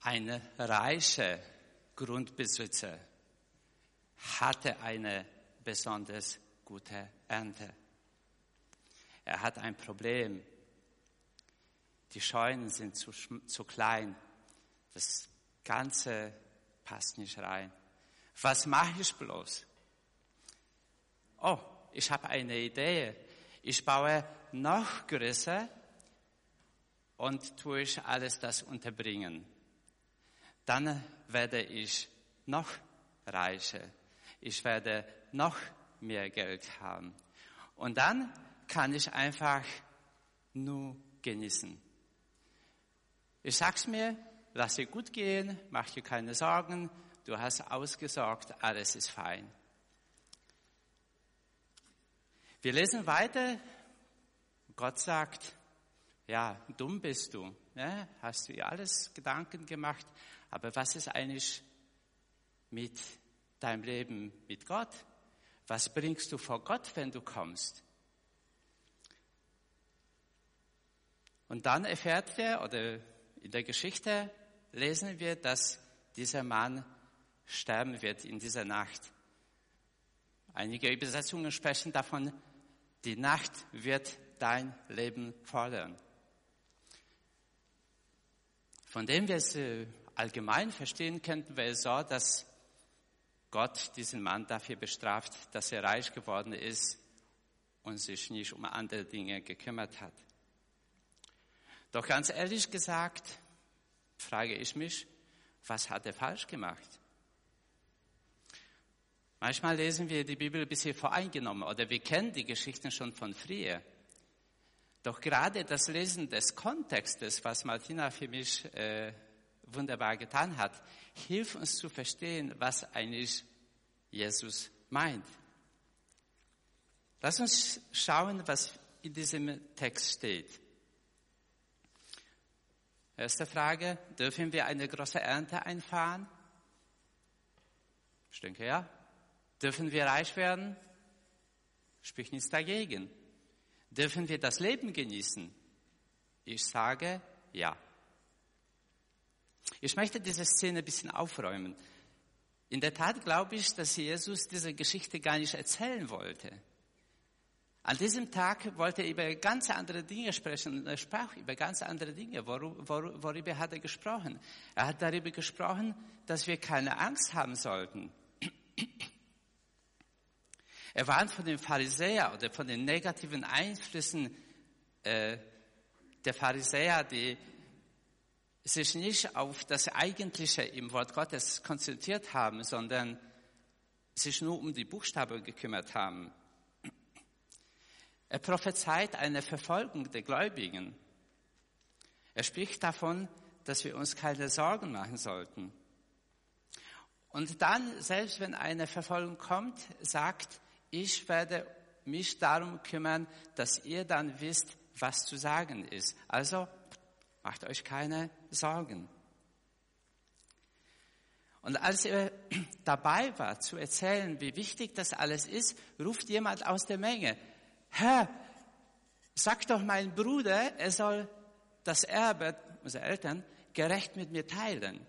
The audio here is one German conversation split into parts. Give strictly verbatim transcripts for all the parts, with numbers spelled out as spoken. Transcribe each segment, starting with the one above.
Ein reicher Grundbesitzer hatte eine besonders gute Ernte. Er hat ein Problem. Die Scheunen sind zu, zu klein. Das Ganze passt nicht rein. Was mache ich bloß? Oh, ich habe eine Idee. Ich baue noch größer und tue ich alles das unterbringen. Dann werde ich noch reicher. Ich werde noch mehr Geld haben. Und dann kann ich einfach nur genießen. Ich sag's mir, lass dir gut gehen, mach dir keine Sorgen, du hast ausgesorgt, alles ist fein. Wir lesen weiter, Gott sagt, ja, dumm bist du, ne? Hast du dir alles Gedanken gemacht, aber was ist eigentlich mit deinem Leben mit Gott? Was bringst du vor Gott, wenn du kommst? Und dann erfährt er, oder in der Geschichte lesen wir, dass dieser Mann sterben wird in dieser Nacht. Einige Übersetzungen sprechen davon, die Nacht wird dein Leben fordern. Von dem wir es allgemein verstehen könnten, wäre es so, dass Gott diesen Mann dafür bestraft, dass er reich geworden ist und sich nicht um andere Dinge gekümmert hat. Doch ganz ehrlich gesagt, frage ich mich, was hat er falsch gemacht? Manchmal lesen wir die Bibel ein bisschen voreingenommen oder wir kennen die Geschichten schon von früher. Doch gerade das Lesen des Kontextes, was Martina für mich äh, wunderbar getan hat, hilft uns zu verstehen, was eigentlich Jesus meint. Lass uns schauen, was in diesem Text steht. Erste Frage, dürfen wir eine große Ernte einfahren? Ich denke ja. Dürfen wir reich werden? Spricht nichts dagegen. Dürfen wir das Leben genießen? Ich sage ja. Ich möchte diese Szene ein bisschen aufräumen. In der Tat glaube ich, dass Jesus diese Geschichte gar nicht erzählen wollte. An diesem Tag wollte er über ganz andere Dinge sprechen. Er sprach über ganz andere Dinge. Worüber, worüber hat er gesprochen? Er hat darüber gesprochen, dass wir keine Angst haben sollten. Er warnt von den Pharisäern oder von den negativen Einflüssen äh, der Pharisäer, die sich nicht auf das Eigentliche im Wort Gottes konzentriert haben, sondern sich nur um die Buchstaben gekümmert haben. Er prophezeit eine Verfolgung der Gläubigen. Er spricht davon, dass wir uns keine Sorgen machen sollten. Und dann, selbst wenn eine Verfolgung kommt, sagt, ich werde mich darum kümmern, dass ihr dann wisst, was zu sagen ist. Also macht euch keine Sorgen. Und als er dabei war zu erzählen, wie wichtig das alles ist, ruft jemand aus der Menge, Herr, sag doch meinem Bruder, er soll das Erbe unserer Eltern gerecht mit mir teilen.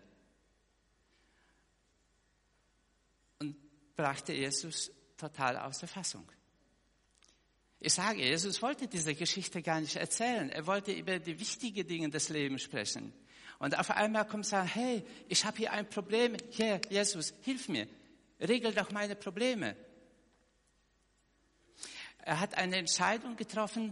Und brachte Jesus total aus der Fassung. Ich sage, Jesus wollte diese Geschichte gar nicht erzählen. Er wollte über die wichtigen Dinge des Lebens sprechen. Und auf einmal kommt er und sagt, hey, ich habe hier ein Problem. Hier, Jesus, hilf mir. Regel doch meine Probleme. Er hat eine Entscheidung getroffen,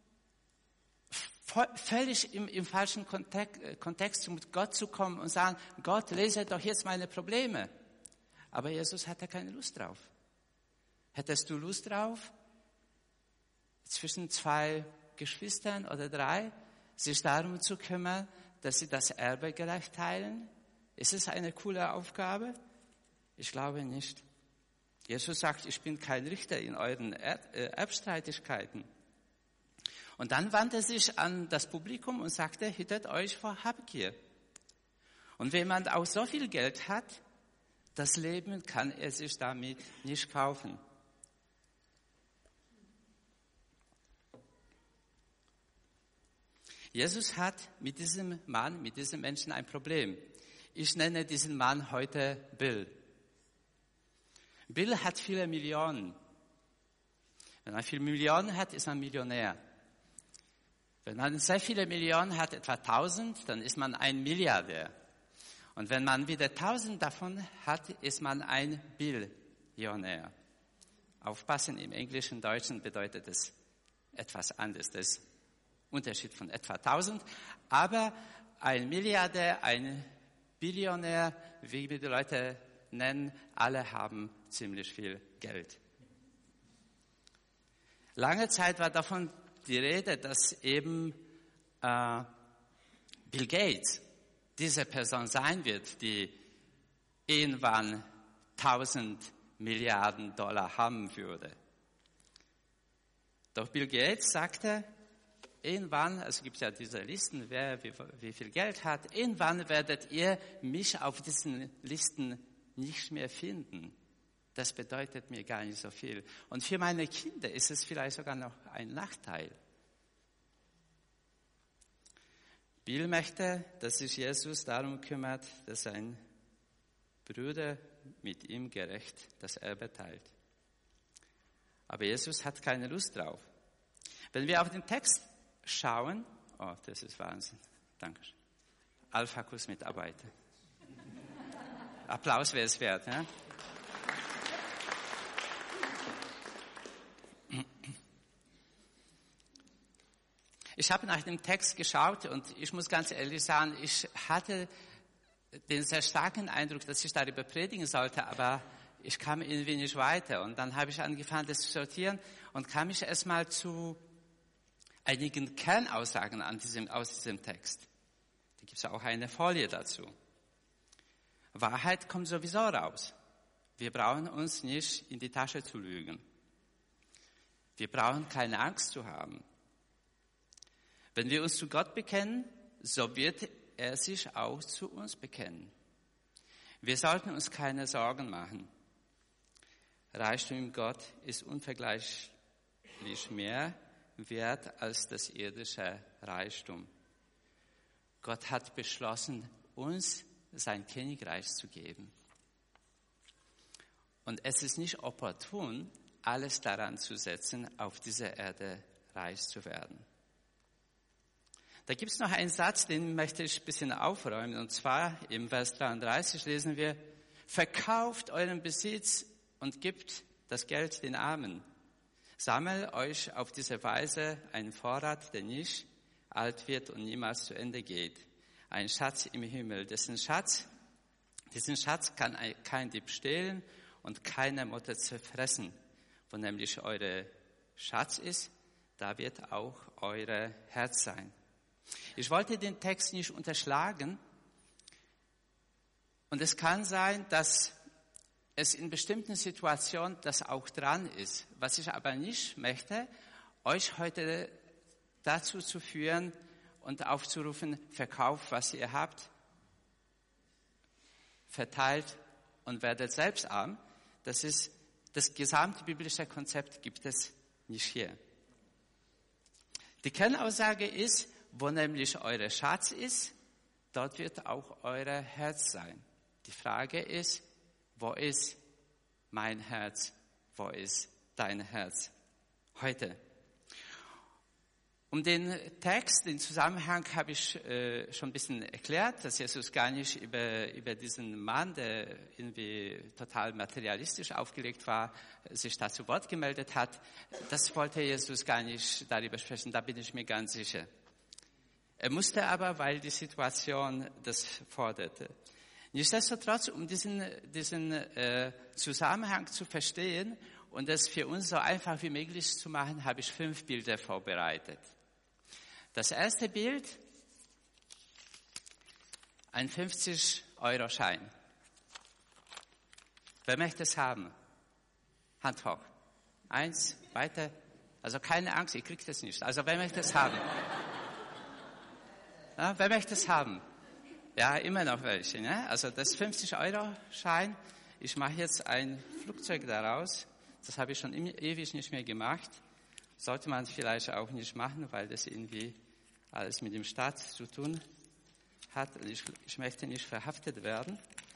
völlig im, im falschen Kontext, Kontext mit Gott zu kommen und sagen, Gott, lese doch jetzt meine Probleme. Aber Jesus hatte keine Lust drauf. Hättest du Lust drauf, zwischen zwei Geschwistern oder drei, sich darum zu kümmern, dass sie das Erbe gerecht teilen? Ist es eine coole Aufgabe? Ich glaube nicht. Jesus sagt, ich bin kein Richter in euren Erbstreitigkeiten. Und dann wandte er sich an das Publikum und sagte, hütet euch vor Habgier. Und wenn man auch so viel Geld hat, das Leben kann er sich damit nicht kaufen. Jesus hat mit diesem Mann, mit diesem Menschen ein Problem. Ich nenne diesen Mann heute Bill. Bill hat viele Millionen. Wenn man viele Millionen hat, ist man Millionär. Wenn man sehr viele Millionen hat, etwa tausend, dann ist man ein Milliardär. Und wenn man wieder tausend davon hat, ist man ein Billionär. Aufpassen, im Englischen, Deutschen bedeutet es etwas anderes. Das ist ein Unterschied von etwa tausend. Aber ein Milliardär, ein Billionär, wie wir die Leute nennen, alle haben ziemlich viel Geld. Lange Zeit war davon die Rede, dass eben äh, Bill Gates diese Person sein wird, die irgendwann tausend Milliarden Dollar haben würde. Doch Bill Gates sagte, irgendwann, es gibt ja diese Listen, wer wie, wie viel Geld hat, irgendwann werdet ihr mich auf diesen Listen nicht mehr finden. Das bedeutet mir gar nicht so viel. Und für meine Kinder ist es vielleicht sogar noch ein Nachteil. Bill möchte, dass sich Jesus darum kümmert, dass sein Bruder mit ihm gerecht das Erbe teilt. Aber Jesus hat keine Lust drauf. Wenn wir auf den Text schauen, oh, das ist Wahnsinn, danke. Alpha-Kurs-Mitarbeiter. Applaus wäre es wert, ja? Ich habe nach dem Text geschaut und ich muss ganz ehrlich sagen, ich hatte den sehr starken Eindruck, dass ich darüber predigen sollte, aber ich kam irgendwie nicht weiter. Und dann habe ich angefangen, das zu sortieren und kam ich erstmal zu einigen Kernaussagen an diesem, aus diesem Text. Da gibt es auch eine Folie dazu. Wahrheit kommt sowieso raus. Wir brauchen uns nicht in die Tasche zu lügen. Wir brauchen keine Angst zu haben. Wenn wir uns zu Gott bekennen, so wird er sich auch zu uns bekennen. Wir sollten uns keine Sorgen machen. Reichtum in Gott ist unvergleichlich mehr wert als das irdische Reichtum. Gott hat beschlossen, uns sein Königreich zu geben. Und es ist nicht opportun, alles daran zu setzen, auf dieser Erde reich zu werden. Da gibt es noch einen Satz, den möchte ich ein bisschen aufräumen. Und zwar im Vers dreiunddreißig lesen wir, verkauft euren Besitz und gebt das Geld den Armen. Sammelt euch auf diese Weise einen Vorrat, der nicht alt wird und niemals zu Ende geht. Ein Schatz im Himmel, dessen Schatz, diesen Schatz kann kein Dieb stehlen und keine Motte zerfressen. Wo nämlich eure Schatz ist, da wird auch eure Herz sein. Ich wollte den Text nicht unterschlagen. Und es kann sein, dass es in bestimmten Situationen das auch dran ist. Was ich aber nicht möchte, euch heute dazu zu führen und aufzurufen, verkauft, was ihr habt, verteilt und werdet selbst arm. Das ist, das gesamte biblische Konzept gibt es nicht hier. Die Kernaussage ist, wo nämlich euer Schatz ist, dort wird auch euer Herz sein. Die Frage ist, wo ist mein Herz? Wo ist dein Herz? Heute. Um den Text, den Zusammenhang habe ich äh, schon ein bisschen erklärt, dass Jesus gar nicht über, über diesen Mann, der irgendwie total materialistisch aufgelegt war, sich da zu Wort gemeldet hat. Das wollte Jesus gar nicht darüber sprechen, da bin ich mir ganz sicher. Er musste aber, weil die Situation das forderte. Nichtsdestotrotz, um diesen, diesen äh, Zusammenhang zu verstehen und es für uns so einfach wie möglich zu machen, habe ich fünf Bilder vorbereitet. Das erste Bild, ein fünfzig-Euro-Schein. Wer möchte es haben? Hand hoch. Eins, weiter. Also keine Angst, ihr kriegt es nicht. Also wer möchte es haben? Ja, wer möchte es haben? Ja, immer noch welche. Ne? Also das fünfzig-Euro-Schein, ich mache jetzt ein Flugzeug daraus. Das habe ich schon ewig nicht mehr gemacht. Sollte man vielleicht auch nicht machen, weil das irgendwie alles mit dem Staat zu tun hat, ich, ich möchte nicht verhaftet werden.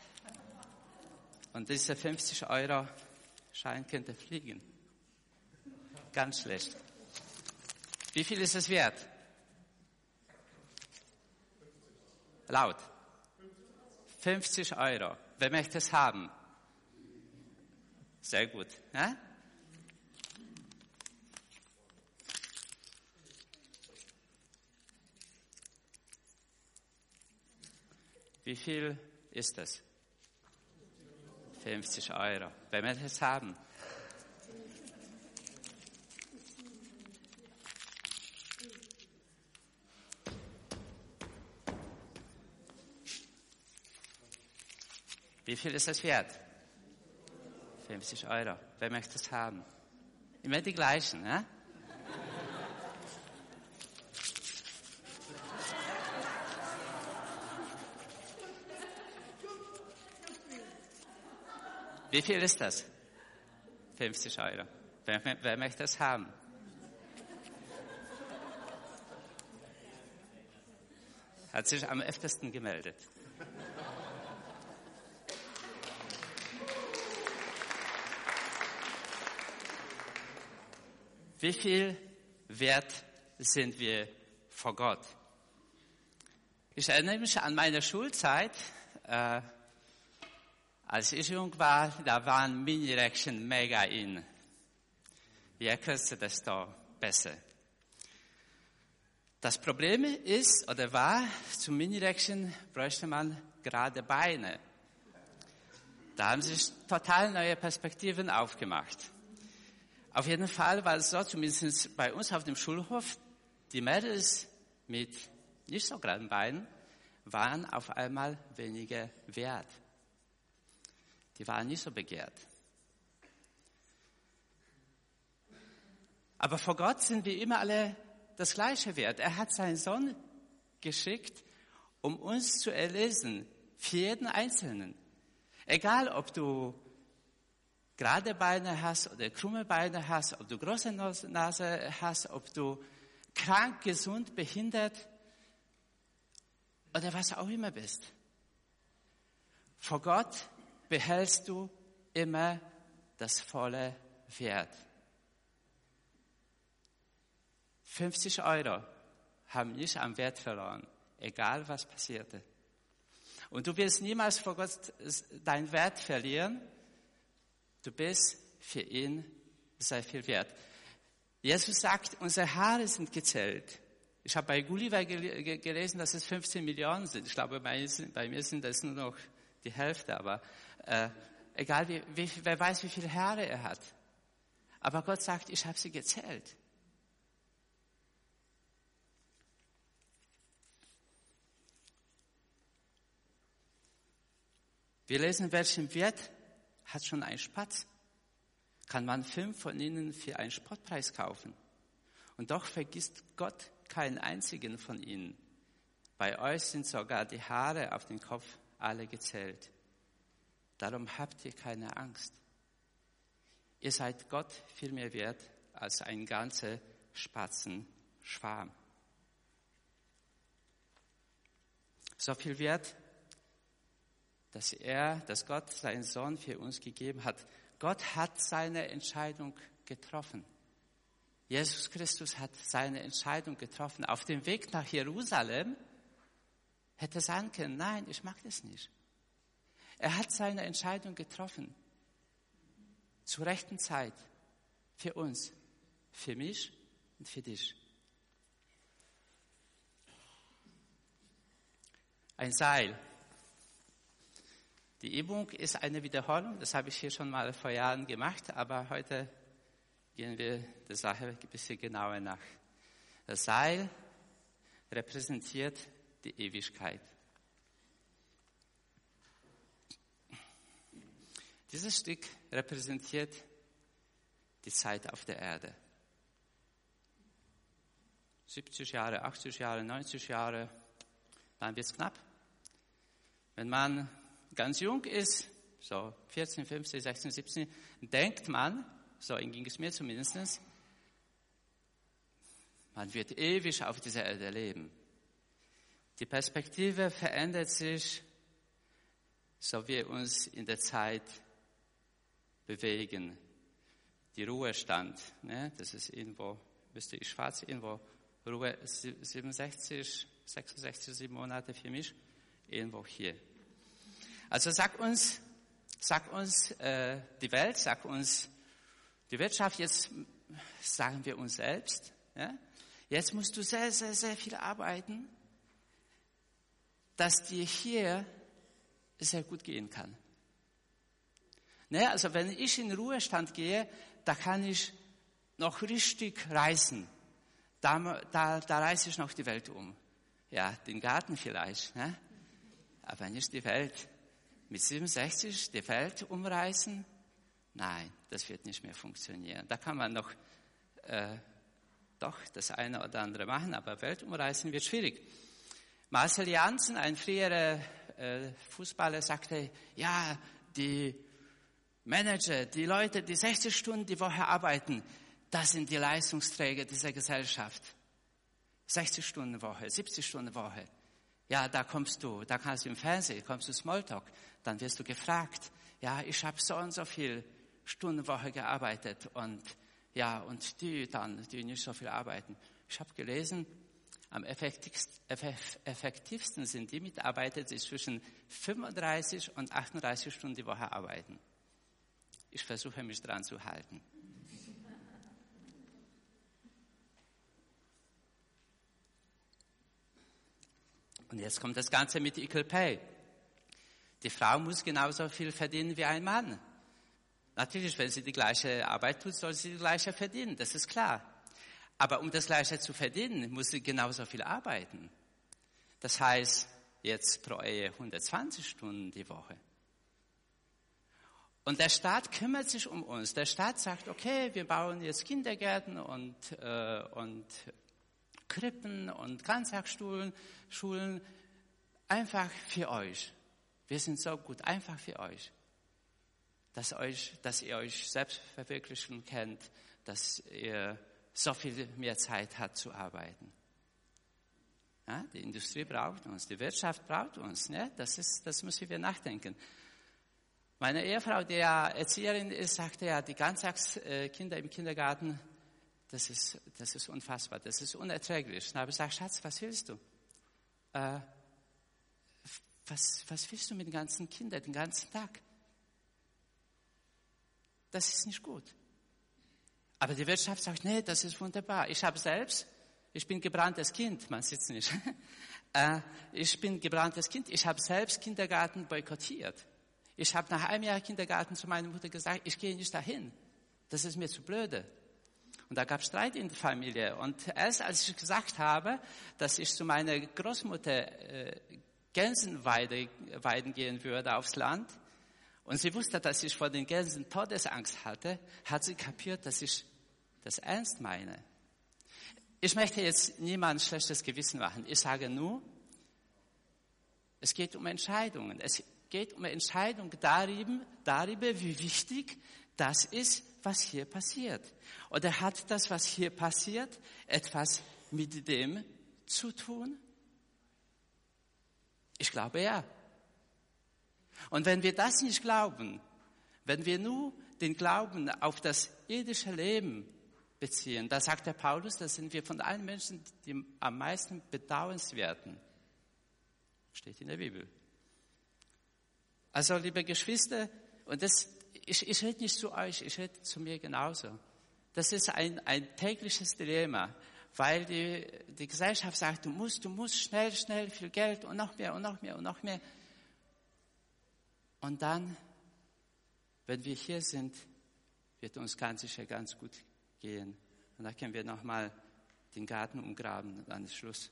Und dieser fünfzig Euro Schein könnte fliegen. Ganz schlecht. Wie viel ist es wert? Laut. fünfzig Euro. Wer möchte es haben? Sehr gut. Ja? Wie viel ist es? fünfzig Euro. Wer möchte es haben? Wie viel ist es wert? fünfzig Euro. Wer möchte es haben? Immer die gleichen, ne? Wie viel ist das? fünfzig Euro. Wer, wer möchte es haben? Hat sich am öftesten gemeldet. Wie viel wert sind wir vor Gott? Ich erinnere mich an meine Schulzeit. Äh, als ich jung war, da waren Mini-Räckchen mega in. Je kürzer, desto besser. Das Problem ist, oder war, zum Mini-Räckchen bräuchte man gerade Beine. Da haben sich total neue Perspektiven aufgemacht. Auf jeden Fall war es so, zumindest bei uns auf dem Schulhof, die Mädels mit nicht so geraden Beinen waren auf einmal weniger wert. Die waren nicht so begehrt. Aber vor Gott sind wir immer alle das Gleiche wert. Er hat seinen Sohn geschickt, um uns zu erlösen, für jeden Einzelnen. Egal, ob du gerade Beine hast oder krumme Beine hast, ob du große Nase hast, ob du krank, gesund, behindert oder was auch immer bist. Vor Gott behältst du immer das volle Wert. fünfzig Euro haben nicht am Wert verloren, egal was passierte. Und du wirst niemals vor Gott deinen Wert verlieren. Du bist für ihn sehr viel wert. Jesus sagt, unsere Haare sind gezählt. Ich habe bei Gulliver gelesen, dass es fünfzehn Millionen sind. Ich glaube, bei mir sind das nur noch die Hälfte. Aber äh, egal, wie, wie, wer weiß, wie viele Haare er hat. Aber Gott sagt, ich habe sie gezählt. Wir lesen, welchen Wert hat schon ein Spatz? Kann man fünf von ihnen für einen Spottpreis kaufen? Und doch vergisst Gott keinen einzigen von ihnen. Bei euch sind sogar die Haare auf dem Kopf alle gezählt. Darum habt ihr keine Angst. Ihr seid Gott viel mehr wert als ein ganzer Spatzenschwarm. So viel wert, dass er, dass Gott seinen Sohn für uns gegeben hat. Gott hat seine Entscheidung getroffen. Jesus Christus hat seine Entscheidung getroffen. Auf dem Weg nach Jerusalem hätte er sagen können, nein, ich mag das nicht. Er hat seine Entscheidung getroffen. Zur rechten Zeit. Für uns. Für mich und für dich. Ein Seil. Die Übung ist eine Wiederholung, das habe ich hier schon mal vor Jahren gemacht, aber heute gehen wir der Sache ein bisschen genauer nach. Das Seil repräsentiert die Ewigkeit. Dieses Stück repräsentiert die Zeit auf der Erde. siebzig Jahre, achtzig Jahre, neunzig Jahre, dann wird es knapp. Wenn man ganz jung ist, so vierzehn, fünfzehn, sechzehn, siebzehn, denkt man, so ging es mir zumindest, man wird ewig auf dieser Erde leben. Die Perspektive verändert sich, so wir uns in der Zeit bewegen. Die Ruhestand, ne, das ist irgendwo, wüsste ich schwarz, irgendwo Ruhe siebenundsechzig, sechsundsechzig, sieben Monate für mich, irgendwo hier. Also sag uns, sag uns äh, die Welt, sag uns die Wirtschaft, jetzt sagen wir uns selbst, ja, jetzt musst du sehr, sehr, sehr viel arbeiten, dass dir hier sehr gut gehen kann. Ne, also wenn ich in den Ruhestand gehe, da kann ich noch richtig reisen. Da, da, da reise ich noch die Welt um. Ja, den Garten vielleicht. Ne? Aber nicht die Welt. Mit siebenundsechzig die Welt umreisen? Nein, das wird nicht mehr funktionieren. Da kann man noch äh, doch das eine oder andere machen, aber Welt umreisen wird schwierig. Marcel Janssen, ein früherer äh, Fußballer, sagte, ja, die Manager, die Leute, die sechzig Stunden die Woche arbeiten, das sind die Leistungsträger dieser Gesellschaft. sechzig Stunden Woche, siebzig Stunden Woche. Ja, da kommst du, da kannst du im Fernsehen, kommst du Smalltalk, dann wirst du gefragt. Ja, ich habe so und so viel Stunden Woche gearbeitet und ja, und die dann, die nicht so viel arbeiten. Ich habe gelesen, am effektivsten sind die Mitarbeiter, die zwischen fünfunddreißig und achtunddreißig Stunden die Woche arbeiten. Ich versuche mich dran zu halten. Und jetzt kommt das Ganze mit Equal Pay. Die Frau muss genauso viel verdienen wie ein Mann. Natürlich, wenn sie die gleiche Arbeit tut, soll sie die gleiche verdienen, das ist klar. Aber um das Gleiche zu verdienen, muss sie genauso viel arbeiten. Das heißt, jetzt pro Ehe hundertzwanzig Stunden die Woche. Und der Staat kümmert sich um uns. Der Staat sagt, okay, wir bauen jetzt Kindergärten und, äh, und Krippen und Ganztagsschulen, Schulen, einfach für euch. Wir sind so gut, einfach für euch. Dass, euch, dass ihr euch selbst verwirklichen könnt, dass ihr so viel mehr Zeit habt zu arbeiten. Ja, die Industrie braucht uns, die Wirtschaft braucht uns. Ne? Das ist, das müssen wir nachdenken. Meine Ehefrau, die ja Erzieherin ist, sagte ja, die Ganztagskinder im Kindergarten, das ist, das ist unfassbar, das ist unerträglich. Dann habe ich gesagt, Schatz, was willst du? Äh, was, was willst du mit den ganzen Kindern den ganzen Tag? Das ist nicht gut. Aber die Wirtschaft sagt, nee, das ist wunderbar. Ich habe selbst, ich bin gebranntes Kind, man sieht es nicht. äh, ich bin gebranntes Kind, ich habe selbst Kindergarten boykottiert. Ich habe nach einem Jahr Kindergarten zu meiner Mutter gesagt, ich gehe nicht dahin. Das ist mir zu blöde. Und da gab es Streit in der Familie. Und erst als ich gesagt habe, dass ich zu meiner Großmutter äh, Gänsen weide, weiden gehen würde aufs Land, und sie wusste, dass ich vor den Gänsen Todesangst hatte, hat sie kapiert, dass ich das ernst meine. Ich möchte jetzt niemandem schlechtes Gewissen machen. Ich sage nur, es geht um Entscheidungen. Es geht um Entscheidungen darüber, darüber, wie wichtig das ist, was hier passiert. Oder hat das, was hier passiert, etwas mit dem zu tun? Ich glaube ja. Und wenn wir das nicht glauben, wenn wir nur den Glauben auf das irdische Leben beziehen, da sagt der Paulus, da sind wir von allen Menschen die am meisten bedauernswerten. Steht in der Bibel. Also, liebe Geschwister, und das, ich, ich rede nicht zu euch, ich rede zu mir genauso. Das ist ein, ein tägliches Dilemma, weil die, die Gesellschaft sagt, du musst, du musst schnell, schnell viel Geld und noch mehr und noch mehr und noch mehr. Und dann, wenn wir hier sind, wird uns ganz sicher ganz gut gehen. Und dann können wir nochmal den Garten umgraben und dann ist Schluss.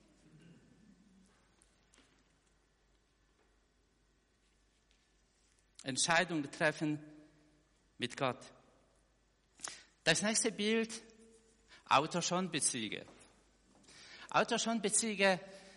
Entscheidungen treffen mit Gott. Das nächste Bild, Auto-Schon-Bezüge. Auto-Schon-Bezüge,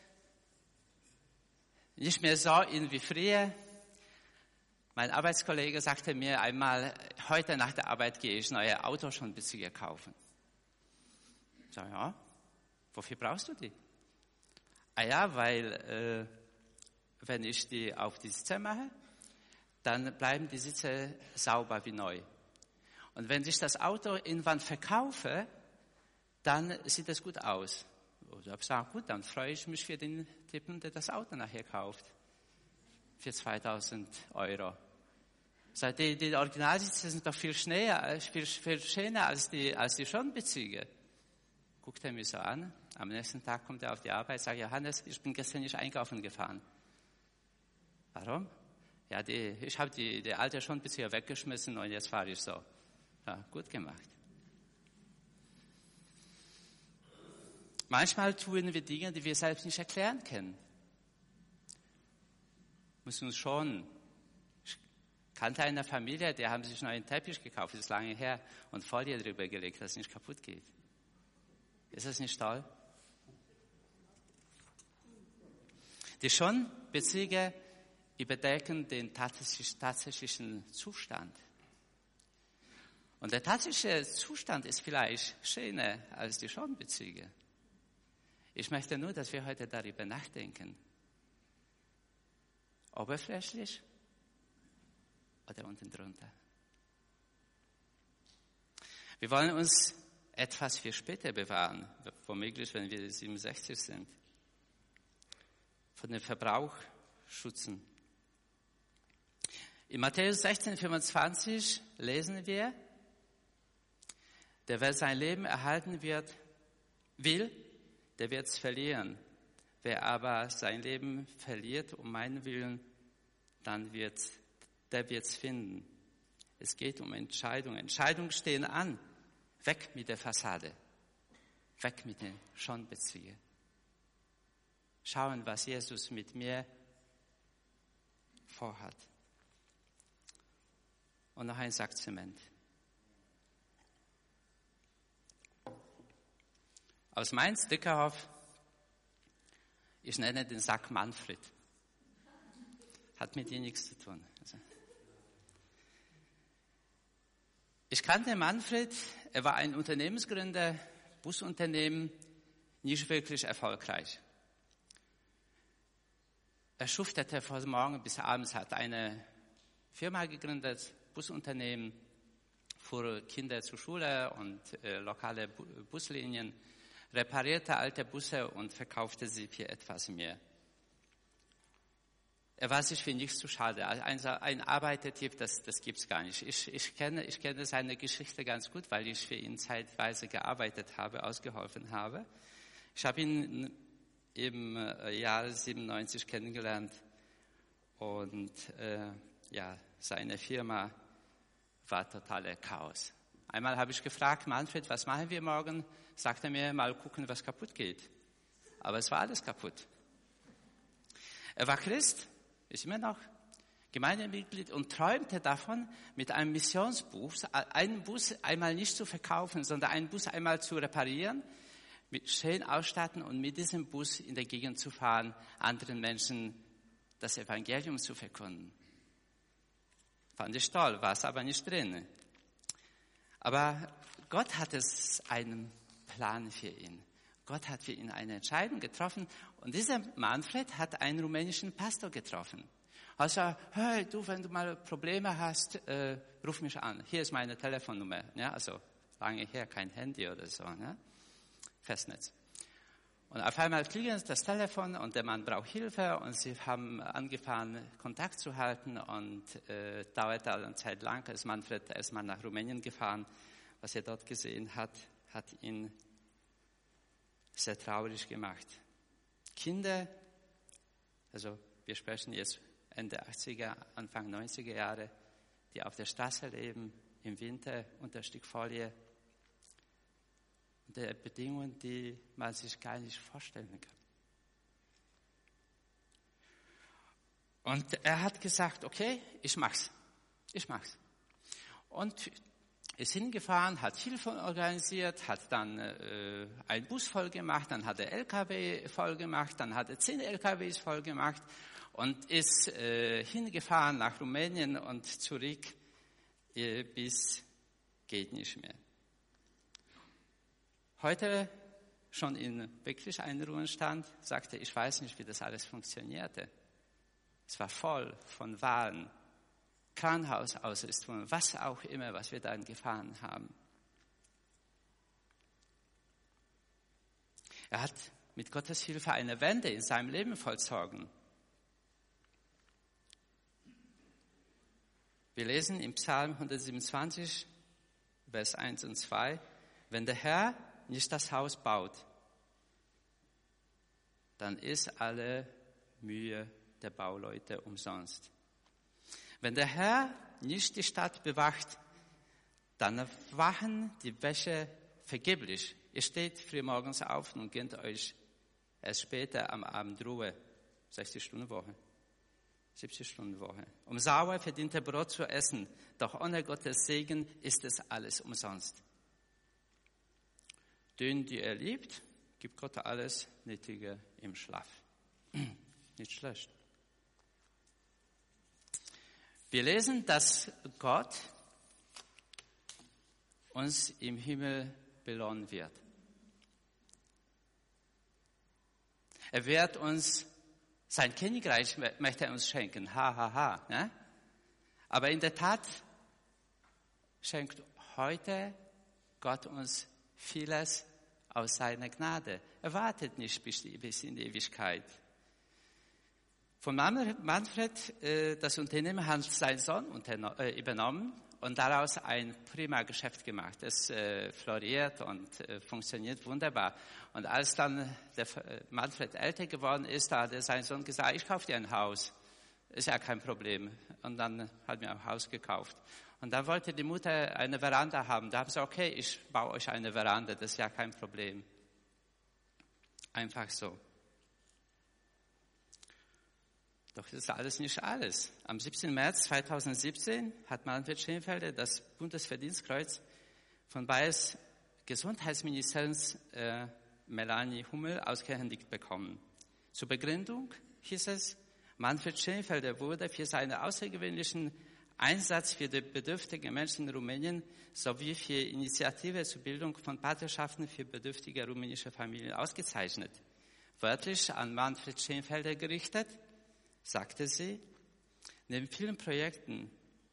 nicht mehr so wie früher. Mein Arbeitskollege sagte mir einmal, heute nach der Arbeit gehe ich neue Auto-Schon-Bezüge kaufen. Ich sage, ja, wofür brauchst du die? Ah ja, weil äh, wenn ich die auf die Sitze mache, dann bleiben die Sitze sauber wie neu. Und wenn ich das Auto irgendwann verkaufe, dann sieht es gut aus. Und ich habe gesagt, gut, dann freue ich mich für den Typen, der das Auto nachher kauft. Für zweitausend Euro. Seit die, die Originalsitze sind doch viel schneller, viel, viel schöner als die, als die Schonbezüge. Guckt er mich so an. Am nächsten Tag kommt er auf die Arbeit, sagt, Johannes, ich bin gestern nicht einkaufen gefahren. Warum? Ja, die, ich habe die, die alte Schonbezüge weggeschmissen und jetzt fahre ich so. Ja, gut gemacht. Manchmal tun wir Dinge, die wir selbst nicht erklären können. Müssen uns schon. Ich kannte eine Familie, die haben sich einen neuen Teppich gekauft, das ist lange her, und Folie drüber gelegt, dass es nicht kaputt geht. Ist das nicht toll? Die Schonbezüge überdecken den tatsächlichen Zustand. Und der tatsächliche Zustand ist vielleicht schöner als die Schonbezüge. Ich möchte nur, dass wir heute darüber nachdenken. Oberflächlich oder unten drunter. Wir wollen uns etwas für später bewahren, womöglich, wenn wir siebenundsechzig sind. Von dem Verbrauch schützen. In Matthäus sechzehn, fünfundzwanzig lesen wir, der, wer sein Leben erhalten wird, will, der wird es verlieren. Wer aber sein Leben verliert um meinen Willen, dann wird, der wird es finden. Es geht um Entscheidungen. Entscheidungen stehen an. Weg mit der Fassade. Weg mit den Schonbezügen. Schauen, was Jesus mit mir vorhat. Und noch ein Sack Zement. Aus Mainz-Dickerhoff, ich nenne den Sack Manfred. Hat mit dir nichts zu tun. Also ich kannte Manfred, er war ein Unternehmensgründer, Busunternehmen, nicht wirklich erfolgreich. Er schuftete von morgen bis abends, hat eine Firma gegründet, Busunternehmen, fuhr Kinder zur Schule und äh, lokale Bu- Buslinien, reparierte alte Busse und verkaufte sie für etwas mehr. Er war sich für nichts zu schade. Ein, ein Arbeitertyp, das, das gibt's gar nicht. Ich, ich, kenne, ich kenne seine Geschichte ganz gut, weil ich für ihn zeitweise gearbeitet habe, ausgeholfen habe. Ich habe ihn im Jahr siebenundneunzig kennengelernt und äh, ja, seine Firma war totaler Chaos. Einmal habe ich gefragt, Manfred, was machen wir morgen? Sagt er mir, mal gucken, was kaputt geht. Aber es war alles kaputt. Er war Christ, ist immer noch Gemeindemitglied und träumte davon, mit einem Missionsbus einen Bus einmal nicht zu verkaufen, sondern einen Bus einmal zu reparieren, mit schön ausstatten und mit diesem Bus in der Gegend zu fahren, anderen Menschen das Evangelium zu verkünden. Fand ich toll, war es aber nicht drin. Aber Gott hat es einen Plan für ihn. Gott hat für ihn eine Entscheidung getroffen und dieser Manfred hat einen rumänischen Pastor getroffen. Also, hey, du, wenn du mal Probleme hast, äh, ruf mich an. Hier ist meine Telefonnummer. Ja, also lange her, kein Handy oder so, ne? Festnetz. Und auf einmal klingelt das Telefon und der Mann braucht Hilfe und sie haben angefangen, Kontakt zu halten und äh, dauerte eine Zeit lang, ist Manfred erstmal nach Rumänien gefahren. Was er dort gesehen hat, hat ihn sehr traurig gemacht. Kinder, also wir sprechen jetzt Ende achtziger, Anfang neunziger Jahre, die auf der Straße leben, im Winter unter Stück Folie, unter Bedingungen, die man sich gar nicht vorstellen kann. Und er hat gesagt, okay, ich mach's, ich mach's. Und ist hingefahren, hat Hilfe organisiert, hat dann äh, einen Bus voll gemacht, dann hat er L K W voll gemacht, dann hat er zehn L K Ws voll gemacht und ist äh, hingefahren nach Rumänien und zurück äh, bis geht nicht mehr. Heute schon in wirklich einen Ruhestand, sagte, ich weiß nicht, wie das alles funktionierte. Es war voll von Waren, Krankenhausausrüstung, was auch immer, was wir dann gefahren haben. Er hat mit Gottes Hilfe eine Wende in seinem Leben vollzogen. Wir lesen im Psalm hundertsiebenundzwanzig, Vers eins und zwei, wenn der Herr nicht das Haus baut, dann ist alle Mühe der Bauleute umsonst. Wenn der Herr nicht die Stadt bewacht, dann wachen die Wächter vergeblich. Ihr steht frühmorgens auf und gönnt euch erst später am Abend Ruhe. sechzig-Stunden-Woche, siebzig-Stunden-Woche. Um sauer verdiente Brot zu essen, doch ohne Gottes Segen ist es alles umsonst. Denen, die er liebt, gibt Gott alles Nötige im Schlaf. Nicht schlecht. Wir lesen, dass Gott uns im Himmel belohnen wird. Er wird uns, sein Königreich möchte er uns schenken, ha, ha, ha. Ne? Aber in der Tat schenkt heute Gott uns vieles aus seiner Gnade. Er wartet nicht bis in die Ewigkeit. Von Manfred, das Unternehmen hat sein Sohn übernommen und daraus ein prima Geschäft gemacht. Es floriert und funktioniert wunderbar. Und als dann der Manfred älter geworden ist, da hat sein Sohn gesagt, ich kaufe dir ein Haus. Ist ja kein Problem. Und dann hat mir ein Haus gekauft. Und dann wollte die Mutter eine Veranda haben. Da habe ich gesagt, okay, ich baue euch eine Veranda, das ist ja kein Problem. Einfach so. Doch das ist alles nicht alles. Am siebzehnten März zweitausendsiebzehn hat Manfred Schenfelder das Bundesverdienstkreuz von Bayers Gesundheitsministerin äh, Melanie Hummel ausgehändigt bekommen. Zur Begründung hieß es, Manfred Schenfelder wurde für seinen außergewöhnlichen Einsatz für die bedürftigen Menschen in Rumänien sowie für Initiative zur Bildung von Patenschaften für bedürftige rumänische Familien ausgezeichnet. Wörtlich an Manfred Schenfelder gerichtet, sagte sie, neben vielen Projekten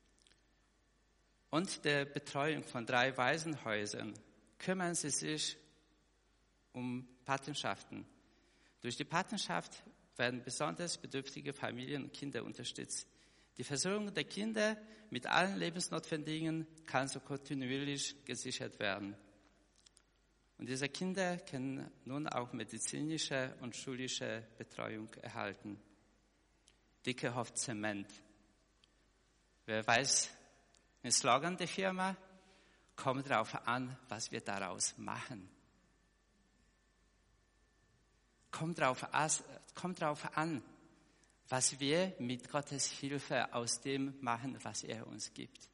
und der Betreuung von drei Waisenhäusern kümmern sie sich um Patenschaften. Durch die Patenschaft werden besonders bedürftige Familien und Kinder unterstützt. Die Versorgung der Kinder mit allen Lebensnotwendigen kann so kontinuierlich gesichert werden. Und diese Kinder können nun auch medizinische und schulische Betreuung erhalten. Dicke Hoff Zement. Wer weiß, den Slogan der Firma, kommt darauf an, was wir daraus machen. Kommt darauf an, kommt darauf an, was wir mit Gottes Hilfe aus dem machen, was er uns gibt.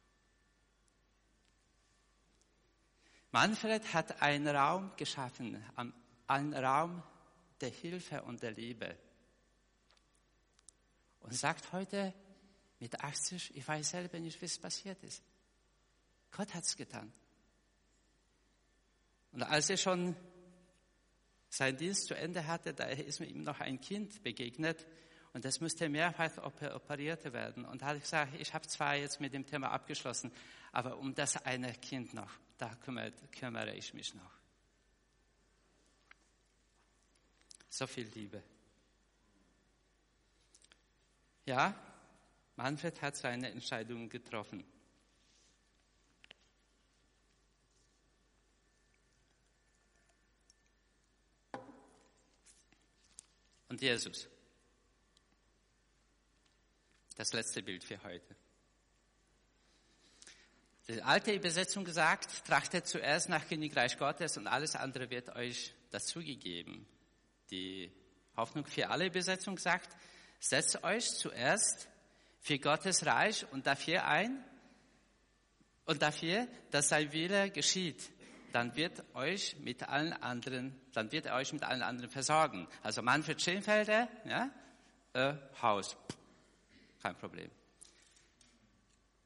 Manfred hat einen Raum geschaffen, einen Raum der Hilfe und der Liebe. Und sagt heute mit achtzig, ich weiß selber nicht, wie es passiert ist. Gott hat es getan. Und als er schon seinen Dienst zu Ende hatte, da ist mir ihm noch ein Kind begegnet und das musste mehrfach operiert werden. Und da habe ich gesagt, ich habe zwar jetzt mit dem Thema abgeschlossen, aber um das eine Kind noch, da kümmere, kümmere ich mich noch. So viel Liebe. Ja, Manfred hat seine Entscheidung getroffen. Und Jesus. Das letzte Bild für heute. Die alte Übersetzung gesagt, trachtet zuerst nach Königreich Gottes und alles andere wird euch dazugegeben. Die Hoffnung für alle Übersetzung sagt, setzt euch zuerst für Gottes Reich und dafür ein und dafür, dass sein Wille geschieht. Dann wird euch mit allen anderen, dann wird er euch mit allen anderen versorgen. Also Manfred Schenfelder, ja, äh, Haus, kein Problem.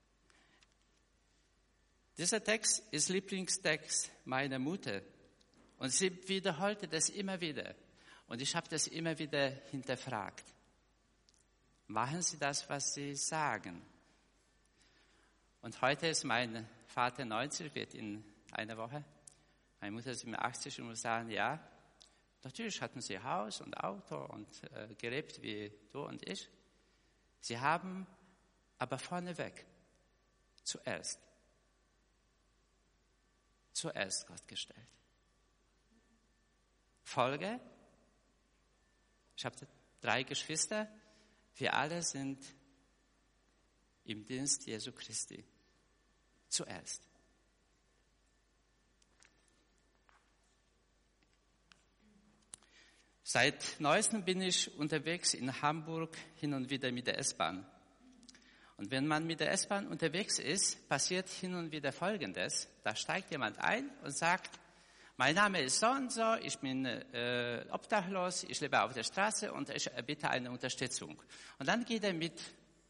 Dieser Text ist Lieblingstext meiner Mutter Und sie wiederholte das immer wieder. Und ich habe das immer wieder hinterfragt. Machen Sie das, was Sie sagen? Und heute ist mein Vater neunzig, wird in einer Woche. Meine Mutter ist immer achtzig und muss sagen, ja, natürlich hatten sie Haus und Auto und äh, gelebt wie du und ich. Sie haben aber vorneweg zuerst, zuerst Gott gestellt. Folge, ich habe drei Geschwister, wir alle sind im Dienst Jesu Christi. Zuerst. Seit neuestem bin ich unterwegs in Hamburg hin und wieder mit der S-Bahn. Und wenn man mit der S-Bahn unterwegs ist, passiert hin und wieder Folgendes. Da steigt jemand ein und sagt, mein Name ist so und so, ich bin äh, obdachlos, ich lebe auf der Straße und ich erbitte eine Unterstützung. Und dann geht er mit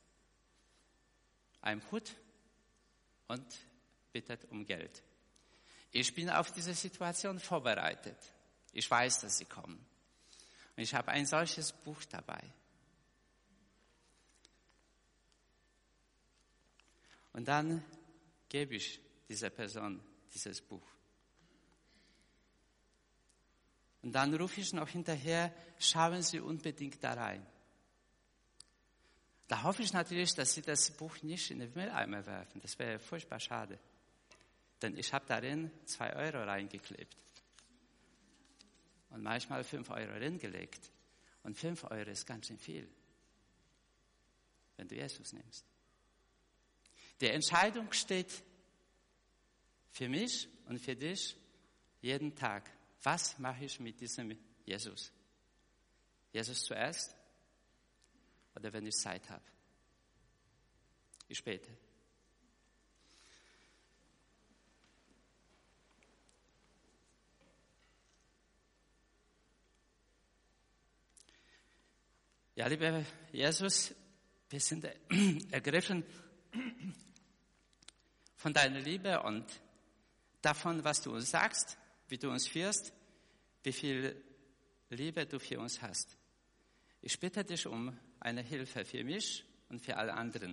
einem Hut und bittet um Geld. Ich bin auf diese Situation vorbereitet. Ich weiß, dass sie kommen. Und ich habe ein solches Buch dabei. Und dann gebe ich dieser Person dieses Buch. Und dann rufe ich noch hinterher, schauen Sie unbedingt da rein. Da hoffe ich natürlich, dass Sie das Buch nicht in den Mülleimer werfen. Das wäre furchtbar schade. Denn ich habe darin zwei Euro reingeklebt. Und manchmal fünf Euro reingelegt. Und fünf Euro ist ganz schön viel, wenn du Jesus nimmst. Die Entscheidung steht für mich und für dich jeden Tag. Was mache ich mit diesem Jesus? Jesus zuerst oder wenn ich Zeit habe? Ich bete. Ja, lieber Jesus, wir sind ergriffen von deiner Liebe und davon, was du uns sagst, wie du uns führst, wie viel Liebe du für uns hast. Ich bitte dich um eine Hilfe für mich und für alle anderen,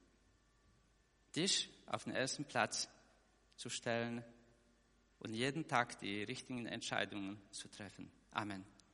dich auf den ersten Platz zu stellen und jeden Tag die richtigen Entscheidungen zu treffen. Amen.